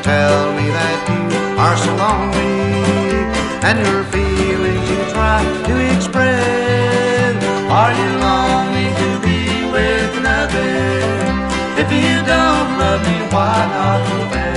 tell me that you are so lonely, and your feelings you try to express. Are you longing to be with another? If you don't love me, why not confess?